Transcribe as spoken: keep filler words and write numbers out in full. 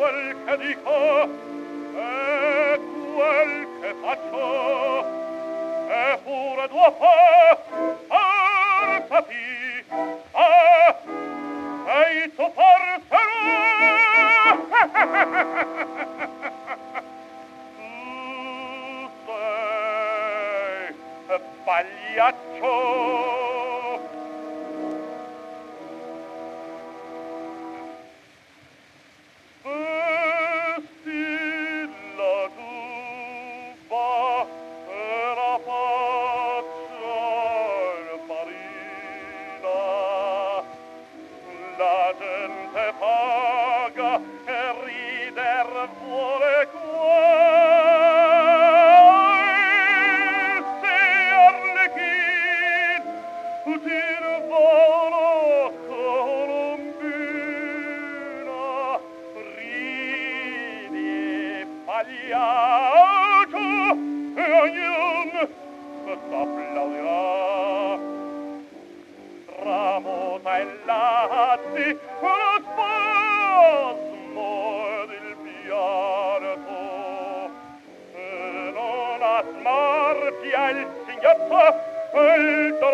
quel che dico e quel che faccio e pure dopo alzati ah sei tu forse tu sei pagliaccio. La gente paga e rider vuole qua. Se Arlecchino udir volo Colombina, ridi pagliaccio e ognuno t'applaudirà. Tramuta in latti uno spasmo ed il pianto e non asmarpia il singhiozzo e il